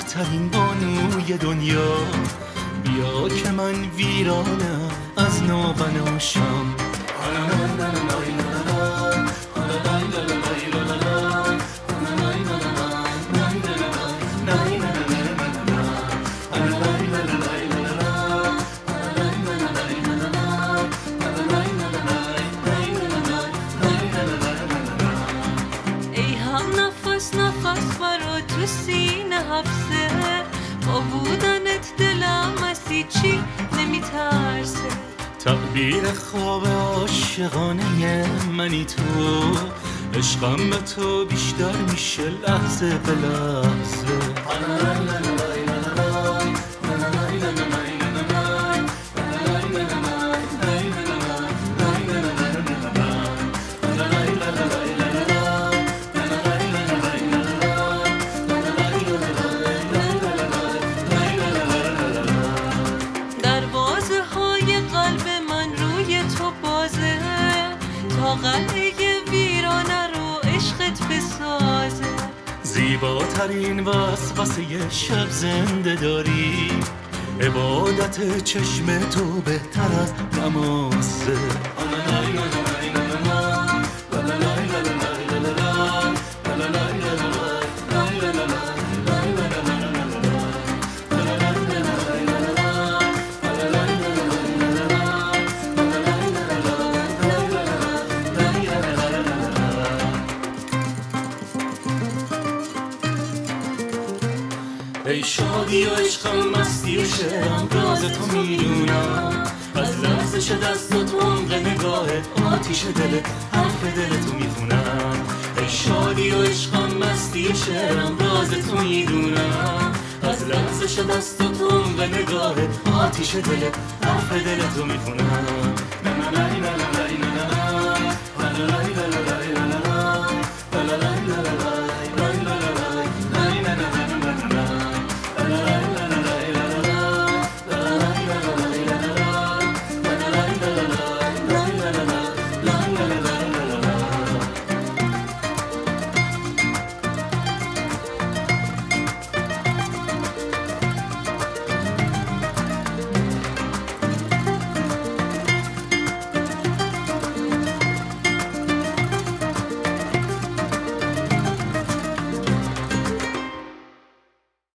زیباترین بانوی دنیا، بیا که من ویرانم از نابناشم. ای هم نفس نفس برا تو سینه حبسه، با بودنت دلم از چی نمیترسه. تعبیر خواب عاشقانه منی تو، عشقم به تو بیشتر میشه لحظه به لحظه. دروازه های قلب من روی تو بازه، تا قلعه ویرانه رو عشقت بسازه. زیباترین وسوسه شب زنده داری، عبادت چشم تو بهتر از نمازه. ای شادی و عشقم مستی و شعرم راز تو میدونم، از لرزش دستت عمق نگاهت آتیش دلت حرف دل تو میخونم. ای شادی و عشقم مستی و شعرم راز تو میدونم، از لرزش دستت عمق نگاهت آتیش دلت حرف دل تو میخونم.